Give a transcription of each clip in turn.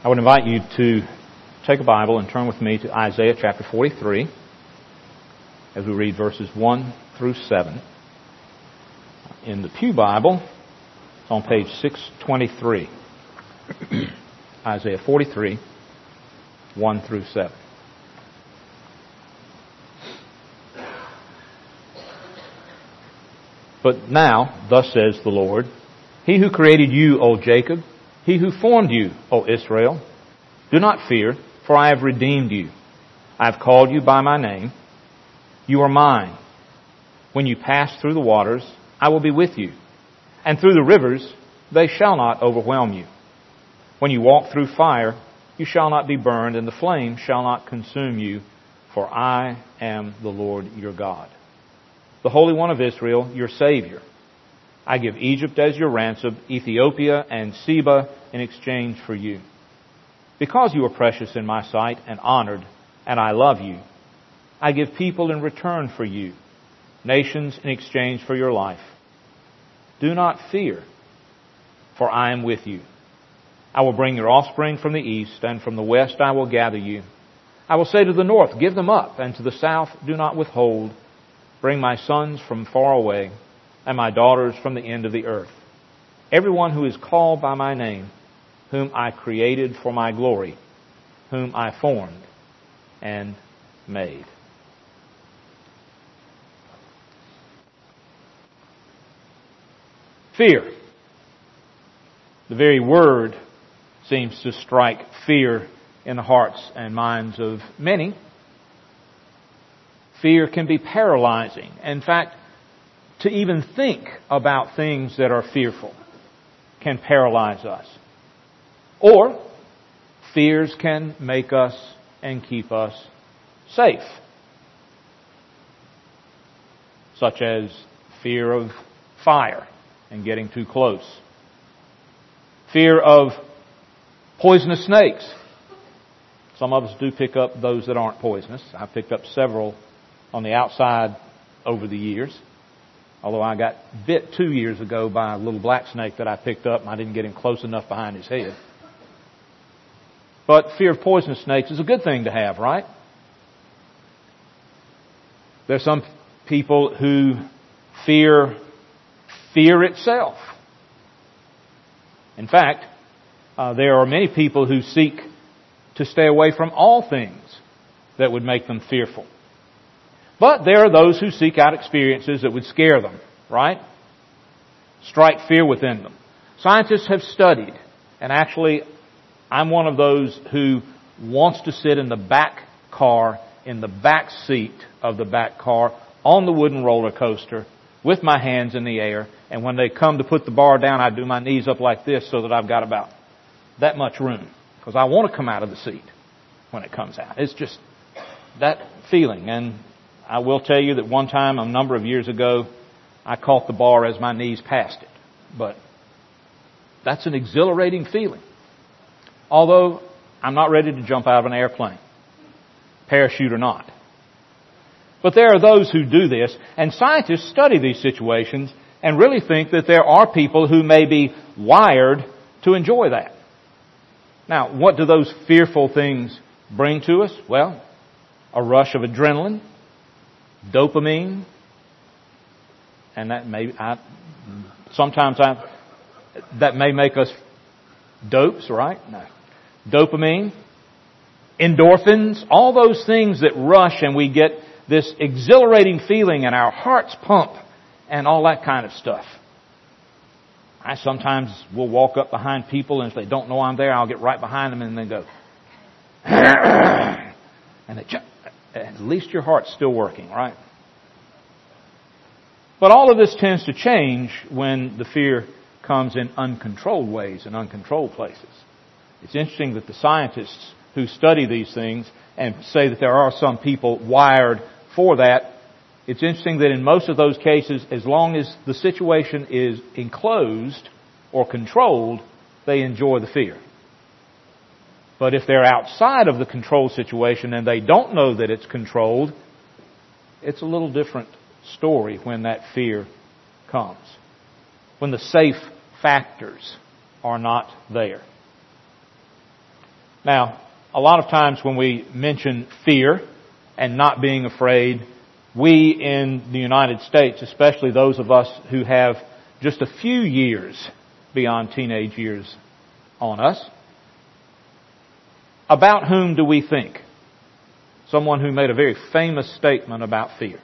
I would invite you to take a Bible and turn with me to Isaiah chapter 43 as we read verses 1 through 7. In the Pew Bible, it's on page 623. Isaiah 43, 1 through 7. But now, thus says the Lord, He who created you, O Jacob, He who formed you, O Israel, do not fear, for I have redeemed you. I have called you by my name. You are mine. When you pass through the waters, I will be with you. And through the rivers, they shall not overwhelm you. When you walk through fire, you shall not be burned, and the flame shall not consume you, for I am the Lord your God, the Holy One of Israel, your Savior. I give Egypt as your ransom, Ethiopia and Seba in exchange for you. Because you are precious in my sight and honored, and I love you, I give people in return for you, nations in exchange for your life. Do not fear, for I am with you. I will bring your offspring from the east, and from the west I will gather you. I will say to the north, give them up, and to the south, do not withhold. Bring my sons from far away, and my daughters from the end of the earth. Everyone who is called by my name, whom I created for my glory, whom I formed and made. Fear. The very word seems to strike fear in the hearts and minds of many. Fear can be paralyzing. In fact, to even think about things that are fearful can paralyze us. Or, fears can make us and keep us safe. Such as fear of fire and getting too close. Fear of poisonous snakes. Some of us do pick up those that aren't poisonous. I've picked up several on the outside over the years. Although I got bit 2 years ago by a little black snake that I picked up and I didn't get him close enough behind his head. But fear of poisonous snakes is a good thing to have, right? There's some people who fear itself. In fact, there are many people who seek to stay away from all things that would make them fearful. But there are those who seek out experiences that would scare them, right? Strike fear within them. Scientists have studied, and actually I'm one of those who wants to sit in the back car, in the back seat of the back car, on the wooden roller coaster, with my hands in the air, and when they come to put the bar down, I do my knees up like this so that I've got about that much room. Because I want to come out of the seat when it comes out. It's just that feeling. And I will tell you that one time, a number of years ago, I caught the bar as my knees passed it. But that's an exhilarating feeling. Although, I'm not ready to jump out of an airplane, parachute or not. But there are those who do this, and scientists study these situations and really think that there are people who may be wired to enjoy that. Now, what do those fearful things bring to us? Well, a rush of adrenaline, dopamine, and that may make us dopes, right? No. Dopamine, endorphins, all those things that rush and we get this exhilarating feeling and our hearts pump and all that kind of stuff. I sometimes will walk up behind people and if they don't know I'm there, I'll get right behind them and then go, and at least your heart's still working, right? But all of this tends to change when the fear comes in uncontrolled ways and uncontrolled places. It's interesting that the scientists who study these things and say that there are some people wired for that, it's interesting that in most of those cases, as long as the situation is enclosed or controlled, they enjoy the fear. But if they're outside of the controlled situation and they don't know that it's controlled, it's a little different story when that fear comes. When the safe factors are not there. Now, a lot of times when we mention fear and not being afraid, we in the United States, especially those of us who have just a few years beyond teenage years on us, about whom do we think? Someone who made a very famous statement about fear.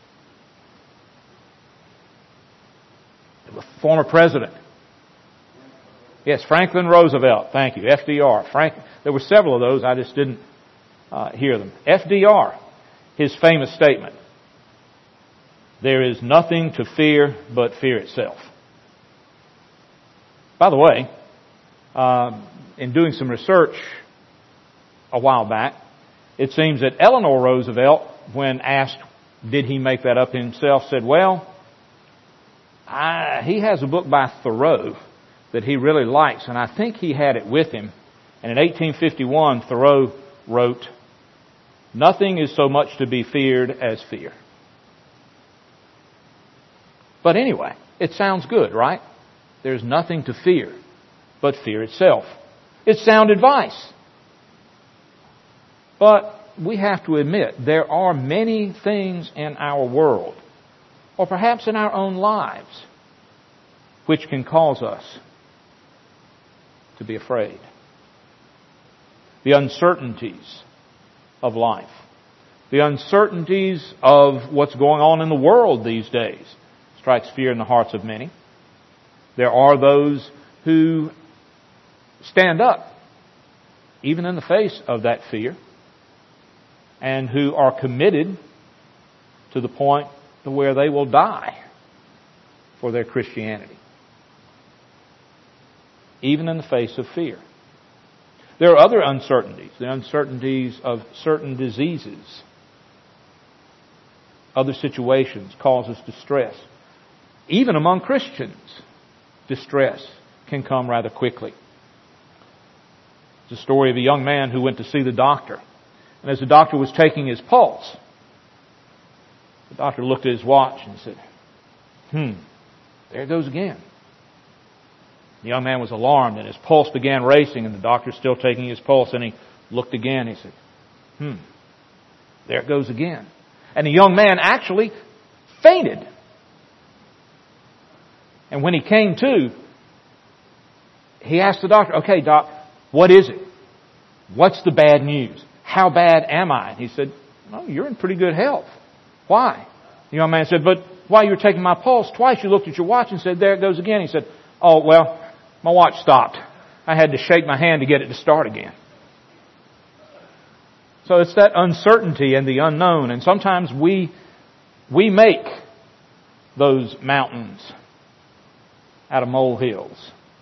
The former president. Yes, Franklin Roosevelt. Thank you. FDR. There were several of those. I just didn't hear them. FDR, his famous statement. There is nothing to fear but fear itself. By the way, in doing some research a while back, it seems that Eleanor Roosevelt, when asked did he make that up himself, said, well, he has a book by Thoreau that he really likes, and I think he had it with him. And in 1851, Thoreau wrote, nothing is so much to be feared as fear. But anyway, it sounds good, right? There's nothing to fear but fear itself. It's sound advice. But we have to admit, there are many things in our world, or perhaps in our own lives, which can cause us to be afraid. The uncertainties of life. The uncertainties of what's going on in the world these days strikes fear in the hearts of many. There are those who stand up, even in the face of that fear, and who are committed to the point to where they will die for their Christianity, even in the face of fear. There are other uncertainties, the uncertainties of certain diseases. Other situations cause us distress. Even among Christians, distress can come rather quickly. It's a story of a young man who went to see the doctor. And as the doctor was taking his pulse, the doctor looked at his watch and said, there it goes again. The young man was alarmed and his pulse began racing and the doctor still taking his pulse, and he looked again. He said, there it goes again. And the young man actually fainted. And when he came to, he asked the doctor, okay, doc, what is it? What's the bad news? How bad am I? And he said, well, you're in pretty good health. Why? The young man said, but while you were taking my pulse, twice you looked at your watch and said, there it goes again. He said, oh, well, my watch stopped. I had to shake my hand to get it to start again. So it's that uncertainty and the unknown. And sometimes we make those mountains out of molehills.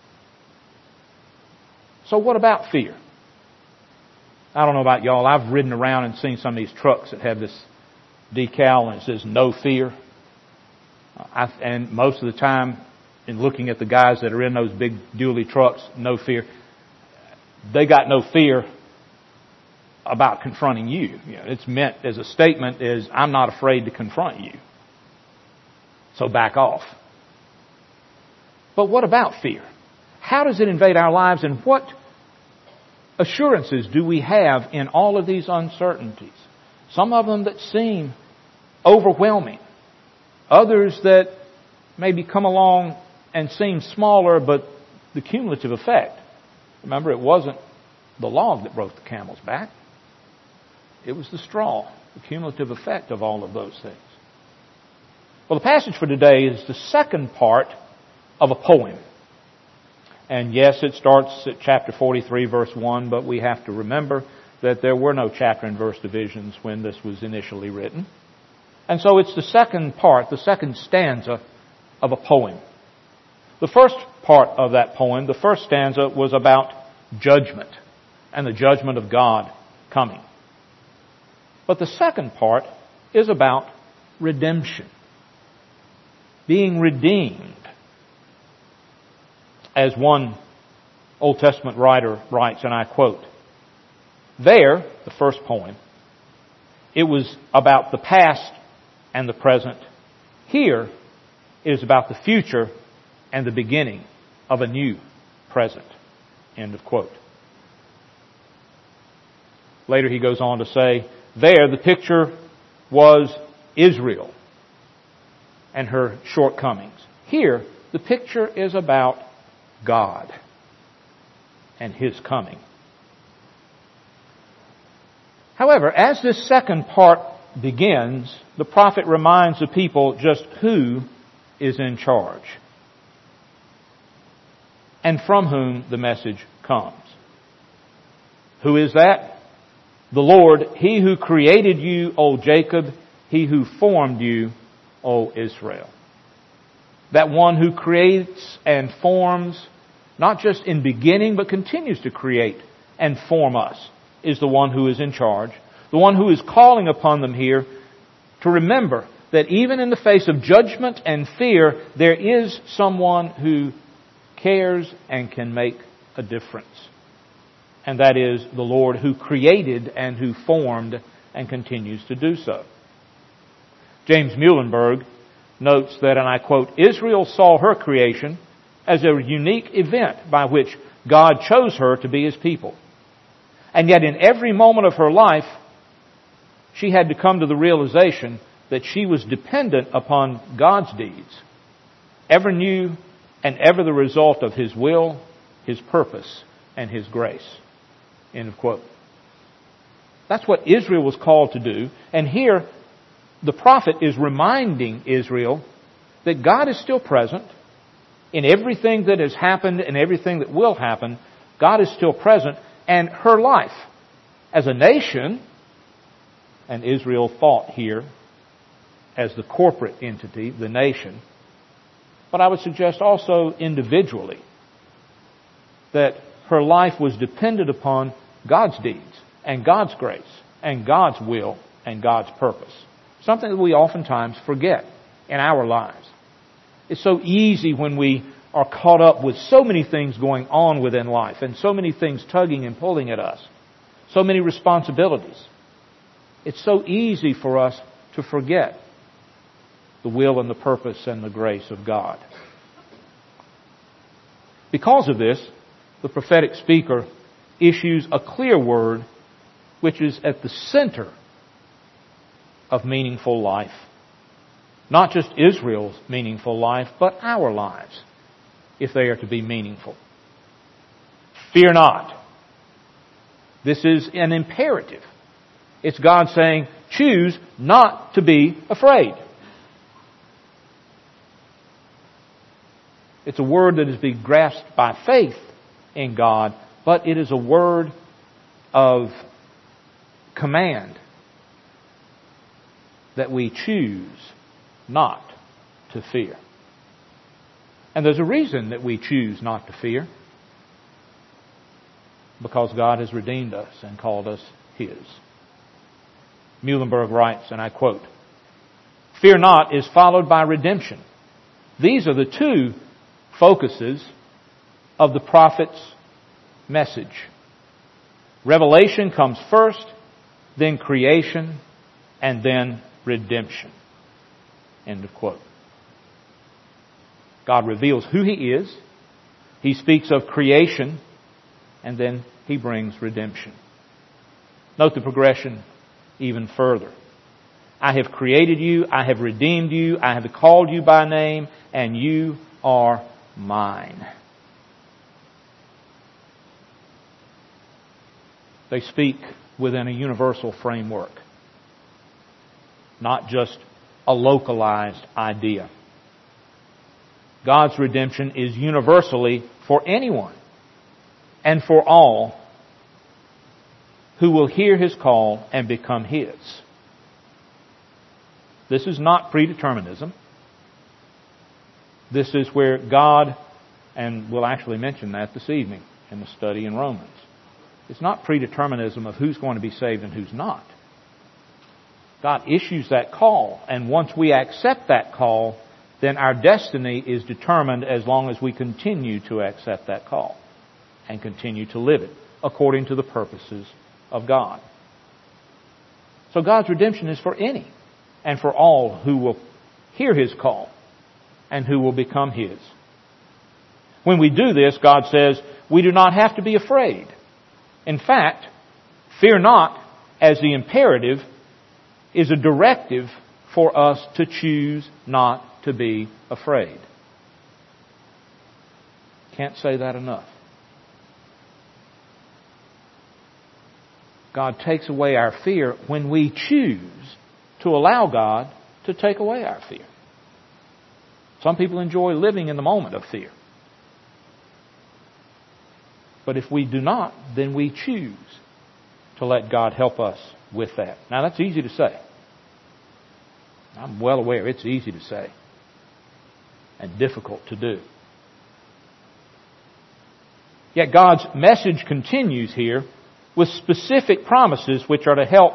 So what about fear? I don't know about y'all. I've ridden around and seen some of these trucks that have this decal and it says no fear. And most of the time, in looking at the guys that are in those big dually trucks, no fear, they got no fear about confronting you. It's meant as a statement is, I'm not afraid to confront you. So back off. But what about fear? How does it invade our lives, and what assurances do we have in all of these uncertainties? Some of them that seem overwhelming. Others that maybe come along and seem smaller, but the cumulative effect. Remember, it wasn't the log that broke the camel's back. It was the straw, the cumulative effect of all of those things. Well, the passage for today is the second part of a poem. And yes, it starts at chapter 43, verse 1, but we have to remember that there were no chapter and verse divisions when this was initially written. And so it's the second part, the second stanza of a poem. The first part of that poem, the first stanza, was about judgment and the judgment of God coming. But the second part is about redemption, being redeemed. As one Old Testament writer writes, and I quote, there, the first poem, it was about the past and the present. Here, it is about the future and the beginning of a new present. End of quote. Later he goes on to say, there the picture was Israel and her shortcomings. Here, the picture is about God and His coming. However, as this second part begins, the prophet reminds the people just who is in charge and from whom the message comes. Who is that? The Lord, He who created you, O Jacob, He who formed you, O Israel. That one who creates and forms, not just in beginning, but continues to create and form us, is the one who is in charge. The one who is calling upon them here to remember that even in the face of judgment and fear, there is someone who cares and can make a difference. And that is the Lord who created and who formed and continues to do so. James Muhlenberg notes that, and I quote, Israel saw her creation as a unique event by which God chose her to be His people. And yet in every moment of her life, she had to come to the realization that she was dependent upon God's deeds, ever new and ever the result of His will, His purpose, and His grace. End of quote. That's what Israel was called to do. And here, the prophet is reminding Israel that God is still present in everything that has happened and everything that will happen. God is still present, and her life as a nation, and Israel thought here as the corporate entity, the nation, but I would suggest also individually, that her life was dependent upon God's deeds and God's grace and God's will and God's purpose. Something that we oftentimes forget in our lives. It's so easy when we are caught up with so many things going on within life and so many things tugging and pulling at us, so many responsibilities. It's so easy for us to forget the will and the purpose and the grace of God. Because of this, the prophetic speaker issues a clear word which is at the center of meaningful life. Not just Israel's meaningful life, but our lives, if they are to be meaningful. Fear not. This is an imperative. It's God saying, choose not to be afraid. It's a word that is to be grasped by faith in God, but it is a word of command that we choose not to fear. And there's a reason that we choose not to fear. Because God has redeemed us and called us His. Muhlenberg writes, and I quote, Fear not is followed by redemption. These are the two focuses of the prophet's message. Revelation comes first, then creation, and then redemption. End of quote. God reveals who He is. He speaks of creation, and then He brings redemption. Note the progression even further. I have created you, I have redeemed you, I have called you by name, and you are mine. They speak within a universal framework, not just a localized idea. God's redemption is universally for anyone and for all who will hear His call and become His. This is not predeterminism. This is where God, and we'll actually mention that this evening in the study in Romans. It's not predeterminism of who's going to be saved and who's not. God issues that call, and once we accept that call, then our destiny is determined as long as we continue to accept that call and continue to live it according to the purposes of God. So God's redemption is for any and for all who will hear His call and who will become His. When we do this, God says, we do not have to be afraid. In fact, Fear not, as the imperative, is a directive for us to choose not to be afraid. Can't say that enough. God takes away our fear when we choose to allow God to take away our fear. Some people enjoy living in the moment of fear. But if we do not, then we choose to let God help us with that. Now that's easy to say. I'm well aware it's easy to say and difficult to do. Yet God's message continues here with specific promises which are to help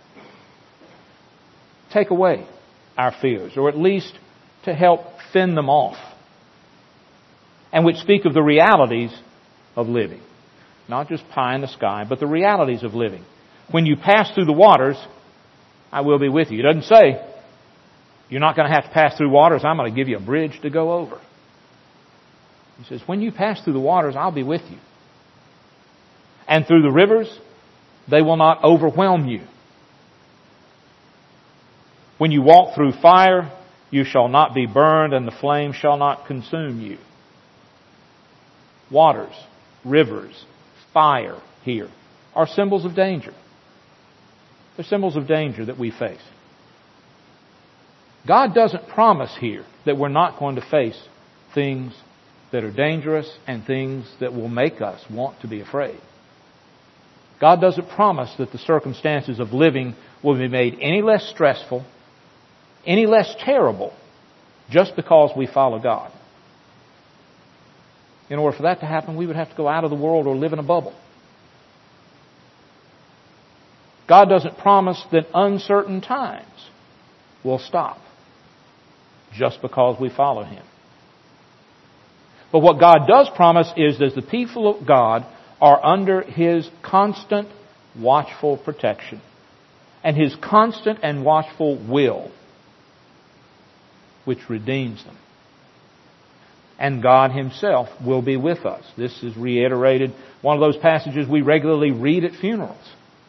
take away our fears, or at least to help fend them off, and which speak of the realities of living. Not just pie in the sky, but the realities of living. When you pass through the waters, I will be with you. It doesn't say, you're not going to have to pass through waters, I'm going to give you a bridge to go over. He says, when you pass through the waters, I'll be with you. And through the rivers, they will not overwhelm you. When you walk through fire, you shall not be burned, and the flame shall not consume you. Waters, rivers, fire here are symbols of danger. They're symbols of danger that we face. God doesn't promise here that we're not going to face things that are dangerous and things that will make us want to be afraid. God doesn't promise that the circumstances of living will be made any less stressful, any less terrible, just because we follow God. In order for that to happen, we would have to go out of the world or live in a bubble. God doesn't promise that uncertain times will stop just because we follow Him. But what God does promise is that the people of God are under His constant watchful protection and His constant and watchful will, which redeems them. And God Himself will be with us. This is reiterated, one of those passages we regularly read at funerals.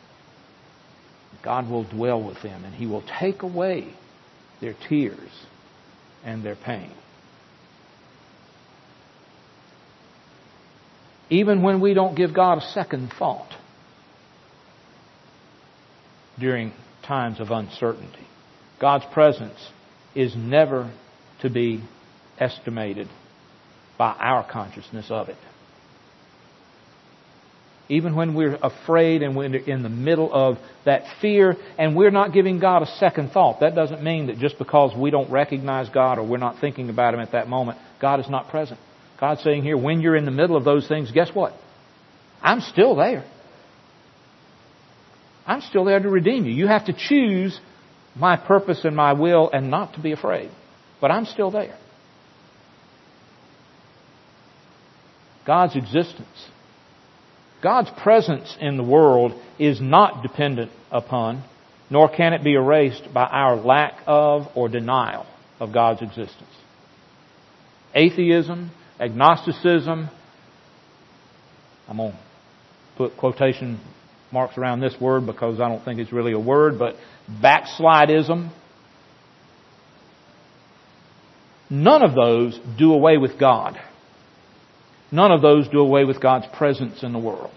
God will dwell with them and He will take away their tears and their pain. Even when we don't give God a second thought during times of uncertainty, God's presence is never to be estimated by our consciousness of it. Even when we're afraid and we're in the middle of that fear and we're not giving God a second thought, that doesn't mean that just because we don't recognize God or we're not thinking about Him at that moment, God is not present. God's saying here, when you're in the middle of those things, guess what? I'm still there. I'm still there to redeem you. You have to choose my purpose and my will and not to be afraid. But I'm still there. God's existence, God's presence in the world is not dependent upon, nor can it be erased by our lack of or denial of God's existence. Atheism, agnosticism, I'm going to put quotation marks around this word because I don't think it's really a word, but backslidism, none of those do away with God. None of those do away with God's presence in the world.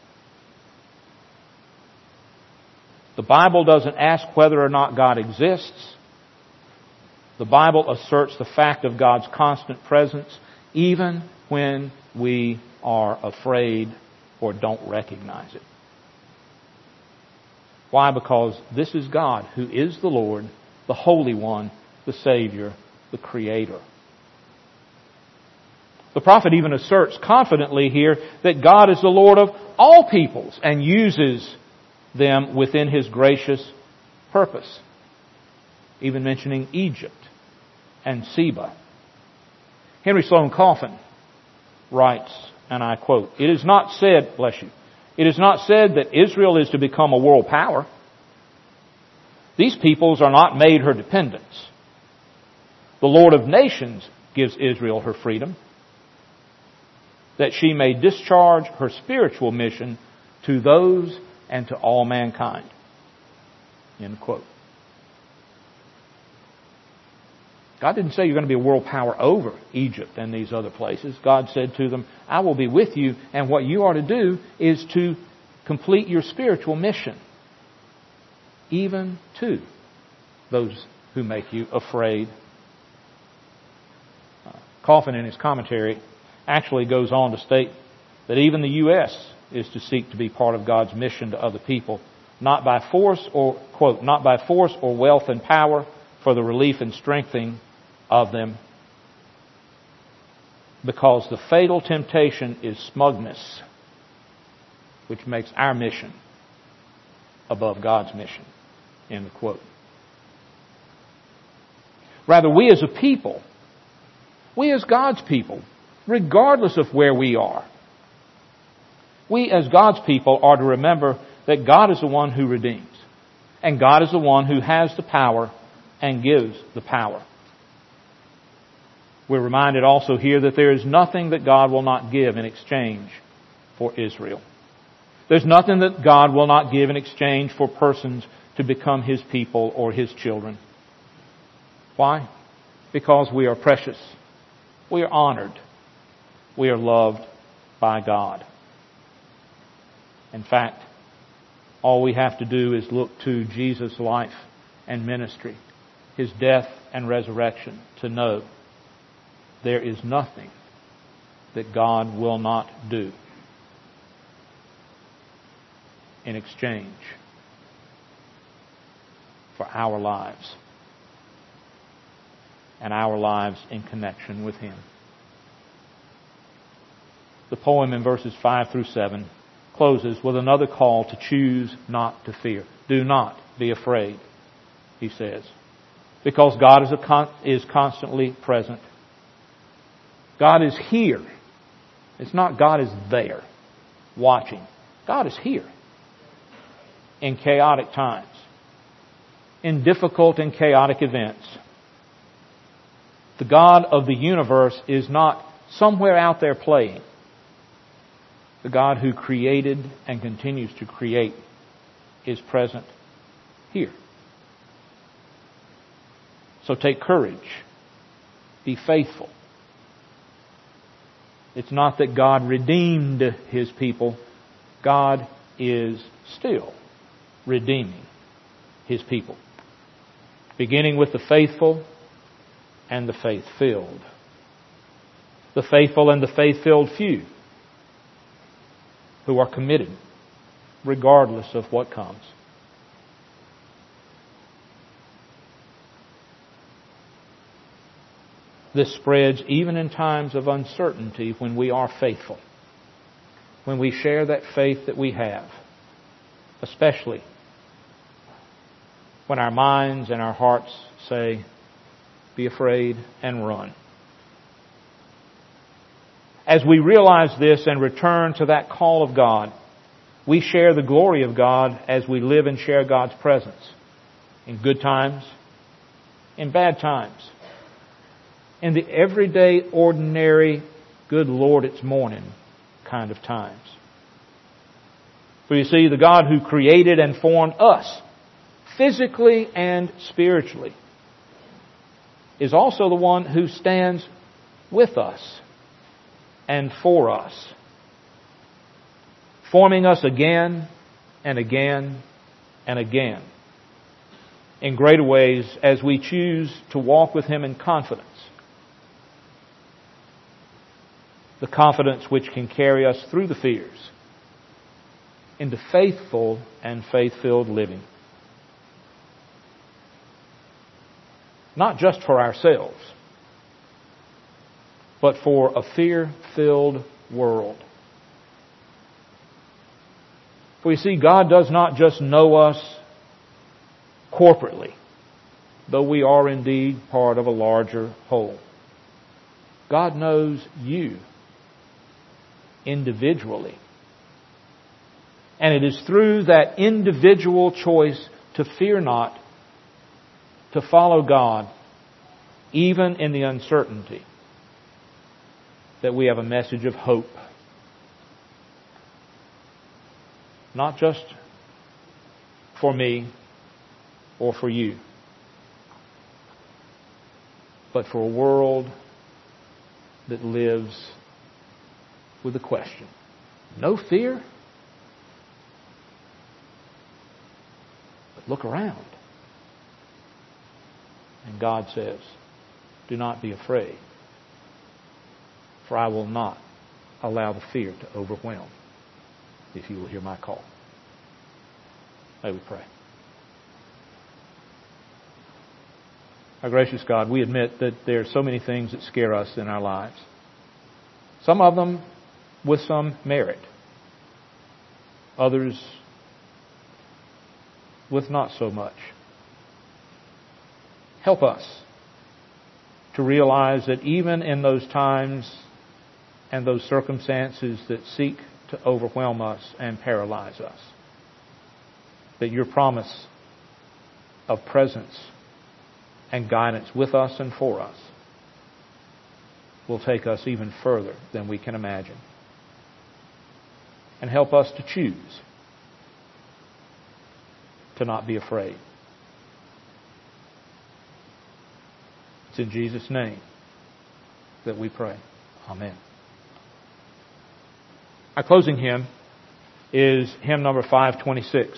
The Bible doesn't ask whether or not God exists. The Bible asserts the fact of God's constant presence even when we are afraid or don't recognize it. Why? Because this is God who is the Lord, the Holy One, the Savior, the Creator. The prophet even asserts confidently here that God is the Lord of all peoples and uses them within His gracious purpose. Even mentioning Egypt and Seba. Henry Sloane Coffin writes, and I quote, "It is not said, bless you, it is not said that Israel is to become a world power. These peoples are not made her dependents. The Lord of nations gives Israel her freedom, that she may discharge her spiritual mission to those and to all mankind. End quote. God didn't say you're going to be a world power over Egypt and these other places. God said to them, I will be with you, and what you are to do is to complete your spiritual mission, even to those who make you afraid. Coffin, in his commentary, actually goes on to state that even the U.S. is to seek to be part of God's mission to other people, not by force or, quote, not by force or wealth and power for the relief and strengthening of them, because the fatal temptation is smugness, which makes our mission above God's mission. End quote. Rather, we as a people, we as God's people, regardless of where we are, we as God's people are to remember that God is the one who redeems, and God is the one who has the power and gives the power. We're reminded also here that there is nothing that God will not give in exchange for Israel. There's nothing that God will not give in exchange for persons to become His people or His children. Why? Because we are precious. We are honored. We are loved by God. In fact, all we have to do is look to Jesus' life and ministry, His death and resurrection, to know there is nothing that God will not do in exchange for our lives and our lives in connection with Him. The poem in verses 5 through 7 closes with another call to choose not to fear. Do not be afraid, he says, because God is constantly present. God is here. It's not God is there, watching. God is here in chaotic times, in difficult and chaotic events. The God of the universe is not somewhere out there playing. The God who created and continues to create is present here. So take courage. Be faithful. It's not that God redeemed His people. God is still redeeming His people, beginning with the faithful and the faith-filled. The faithful and the faith-filled few who are committed regardless of what comes. This spreads even in times of uncertainty when we are faithful, when we share that faith that we have, especially when our minds and our hearts say, be afraid and run. As we realize this and return to that call of God, we share the glory of God as we live and share God's presence in good times, in bad times, in the everyday, ordinary, good Lord, it's morning kind of times. For you see, the God who created and formed us, physically and spiritually, is also the one who stands with us and for us, forming us again and again and again in greater ways as we choose to walk with Him in confidence. The confidence which can carry us through the fears into faithful and faith-filled living. Not just for ourselves, but for a fear-filled world. For you see, God does not just know us corporately, though we are indeed part of a larger whole. God knows you individually. And it is through that individual choice to fear not, to follow God, even in the uncertainty, that we have a message of hope. Not just for me or for you, but for a world that lives with a question. No fear? But look around. And God says, do not be afraid, for I will not allow the fear to overwhelm if you will hear my call. May we pray. Our gracious God, we admit that there are so many things that scare us in our lives. Some of them with some merit. Others with not so much. Help us to realize that even in those times and those circumstances that seek to overwhelm us and paralyze us, that your promise of presence and guidance with us and for us will take us even further than we can imagine. And help us to choose to not be afraid. It's in Jesus' name that we pray. Amen. Our closing hymn is hymn number 526.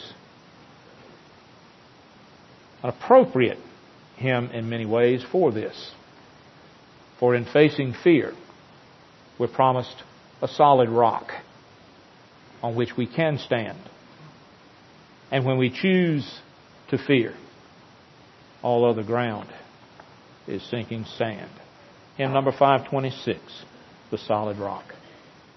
An appropriate hymn in many ways for this. For in facing fear, we're promised a solid rock on which we can stand. And when we choose to fear, all other ground is sinking sand. Hymn number 526, The Solid Rock.